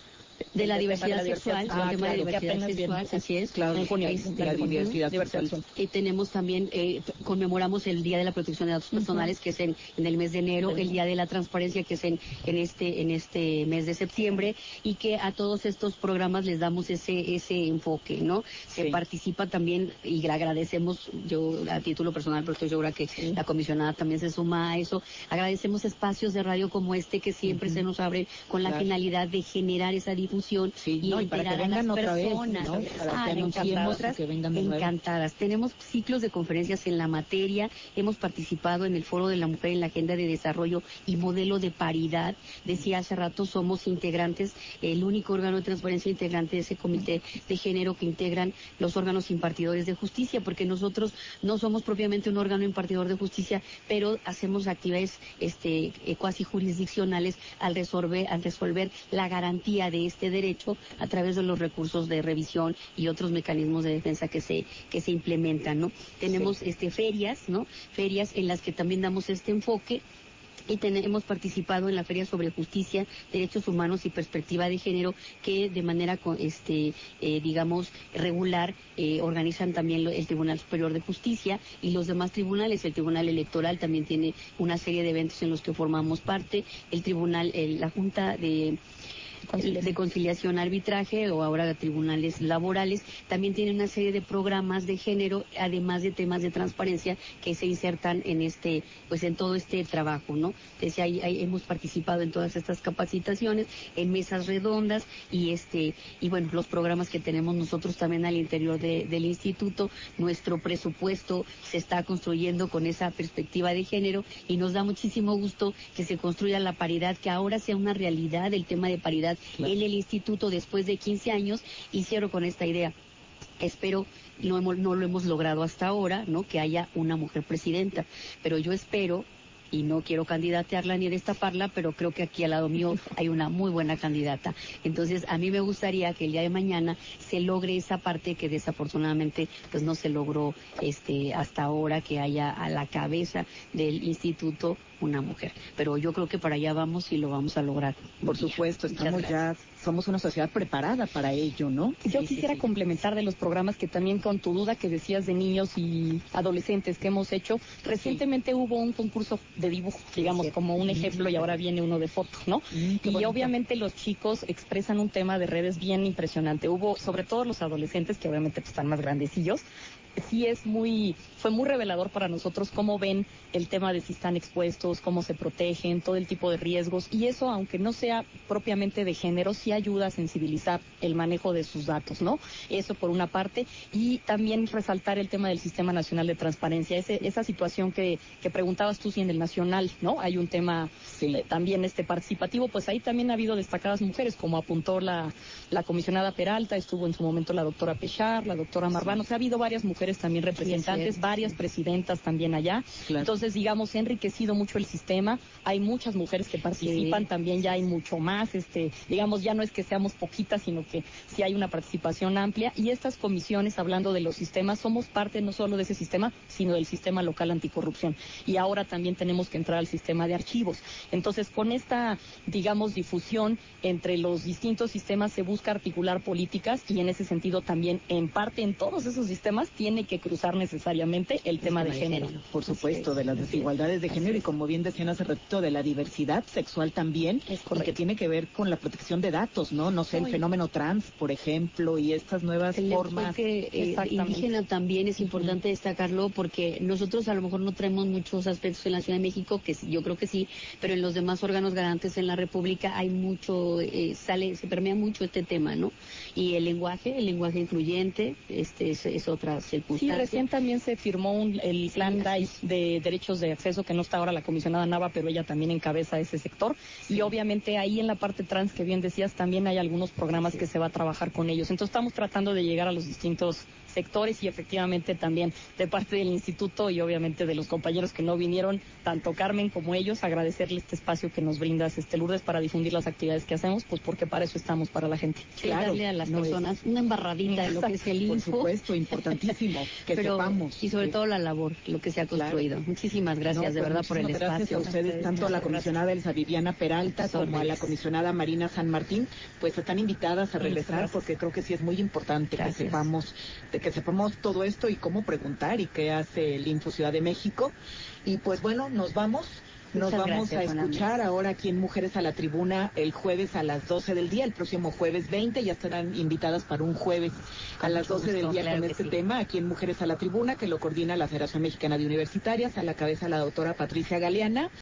de la diversidad sexual, ah, el tema claro, de diversidad sexual, bien. así es. Claro, en junio, es, la diversidad, diversidad sexual. Y tenemos también, eh, conmemoramos el Día de la Protección de Datos Personales, uh-huh. que es en, en el mes de enero, uh-huh. el Día de la Transparencia, que es en, en este en este mes de septiembre, y que a todos estos programas les damos ese ese enfoque, ¿no? Se sí. participa también, y le agradecemos, yo a título personal, pero estoy segura que sí. la comisionada también se suma a eso, agradecemos espacios de radio como este que siempre uh-huh. se nos abre con la claro. finalidad de generar esa difusión sí, y no, y para que vengan otra vez, ¿no? Para ah, que anunciemos que vengan de nuevo. Encantadas. Tenemos ciclos de conferencias en la materia, hemos participado en el Foro de la Mujer en la Agenda de Desarrollo y Modelo de Paridad. Decía hace rato, somos integrantes, el único órgano de transparencia integrante de ese comité de género que integran los órganos impartidores de justicia, porque nosotros no somos propiamente un órgano impartidor de justicia, pero hacemos actividades este, cuasi jurisdiccionales al resolver, al resolver la garantía de este derecho a través de los recursos de revisión y otros mecanismos de defensa que se que se implementan, ¿no? Tenemos sí. este ferias, ¿no? Ferias en las que también damos este enfoque. Y ten, hemos participado en la Feria sobre Justicia, Derechos Humanos y Perspectiva de Género, que de manera, este, eh, digamos, regular eh, organizan también el Tribunal Superior de Justicia y los demás tribunales. El Tribunal Electoral también tiene una serie de eventos en los que formamos parte. El Tribunal, el, la Junta de... de conciliación, arbitraje o ahora tribunales laborales, también tiene una serie de programas de género, además de temas de transparencia que se insertan en este, pues en todo este trabajo, ¿no? Entonces ahí, ahí hemos participado en todas estas capacitaciones, en mesas redondas y este, y bueno, los programas que tenemos nosotros también al interior de, del instituto. Nuestro presupuesto se está construyendo con esa perspectiva de género y nos da muchísimo gusto que se construya la paridad, que ahora sea una realidad el tema de paridad claro. en el instituto después de quince años, y cierro con esta idea. Espero, no, hemos, no lo hemos logrado hasta ahora, ¿no? Que haya una mujer presidenta, pero yo espero, y no quiero candidatearla ni destaparla, pero creo que aquí al lado mío hay una muy buena candidata. Entonces, a mí me gustaría que el día de mañana se logre esa parte que desafortunadamente pues no se logró este hasta ahora, que haya a la cabeza del instituto una mujer. Pero yo creo que para allá vamos y lo vamos a lograr. Por supuesto, estamos ya, somos una sociedad preparada para ello, ¿no? Yo sí, quisiera sí, sí. complementar de los programas que también con tu duda que decías de niños y adolescentes que hemos hecho. Recientemente sí. hubo un concurso de dibujo, digamos, sí. como un ejemplo, y ahora viene uno de foto, ¿no? Mm, y bonito. Obviamente los chicos expresan un tema de redes bien impresionante. Hubo, sobre todo los adolescentes, que obviamente pues, están más grandecillos, sí es muy, fue muy revelador para nosotros cómo ven el tema de si están expuestos, cómo se protegen, todo el tipo de riesgos, y eso, aunque no sea propiamente de género, sí ayuda a sensibilizar el manejo de sus datos, ¿no? Eso por una parte, y también resaltar el tema del Sistema Nacional de Transparencia, ese, esa situación que, que preguntabas tú si en el nacional, ¿no? Hay un tema sí. eh, también este participativo, pues ahí también ha habido destacadas mujeres, como apuntó la, la comisionada Peralta, estuvo en su momento la doctora Pechar, la doctora Marván, sí. o sea, ha habido varias mujeres también representantes, sí, varias presidentas también allá, claro. Entonces, digamos, se ha enriquecido mucho el sistema, hay muchas mujeres que participan, sí. también ya hay mucho más, este, digamos, ya no es que seamos poquitas, sino que sí hay una participación amplia, y estas comisiones, hablando de los sistemas, somos parte no solo de ese sistema, sino del sistema local anticorrupción, y ahora también tenemos que entrar al sistema de archivos. Entonces, con esta, digamos, difusión entre los distintos sistemas se busca articular políticas, y en ese sentido también, en parte, en todos esos sistemas, tiene que cruzar necesariamente el tema de género. Por supuesto, de las desigualdades de género, y como bien decían hace ratito, de la diversidad sexual también, y que tiene que ver con la protección de datos, ¿no? No sé, el fenómeno trans, por ejemplo, y estas nuevas el formas. El enfoque eh, indígena también es importante uh-huh. destacarlo, porque nosotros a lo mejor no traemos muchos aspectos en la Ciudad de México, que yo creo que sí, pero en los demás órganos garantes en la República hay mucho, eh, sale, se permea mucho este tema, ¿no? Y el lenguaje, el lenguaje incluyente, este es, es otra circunstancia. Sí, recién también se firmó un, el plan D A I de derechos de acceso, que no está ahora la comisionada Nava, pero ella también encabeza ese sector, sí. y obviamente ahí en la parte trans que bien decías, también hay algunos programas sí. que se va a trabajar con ellos. Entonces estamos tratando de llegar a los distintos sectores, y efectivamente también de parte del instituto y obviamente de los compañeros que no vinieron, tanto Carmen como ellos, agradecerle este espacio que nos brindas, este Lourdes, para difundir las actividades que hacemos, pues porque para eso estamos, para la gente. Sí, claro, darle a las no personas es... una embarradita de lo que es el info. Por supuesto, importantísimo, que Pero, sepamos. Y sobre sí. todo la labor, lo que se ha construido. Claro. Muchísimas gracias, no, de pues verdad, por el gracias espacio. Gracias a ustedes, tanto a la comisionada Elsa Viviana Peralta como a la comisionada Marina San Martín, pues están invitadas a regresar, porque creo que sí es muy importante gracias. que sepamos, de que sepamos todo esto y cómo preguntar y qué hace el Info Ciudad de México. Y pues bueno, nos vamos. Nos Muchas vamos gracias, a escuchar ahora aquí en Mujeres a la Tribuna el jueves a las doce del día, el próximo jueves veinte, ya estarán invitadas para un jueves a las doce del día claro con este sí. tema, aquí en Mujeres a la Tribuna, que lo coordina la Federación Mexicana de Universitarias, a la cabeza la doctora Patricia Galeana.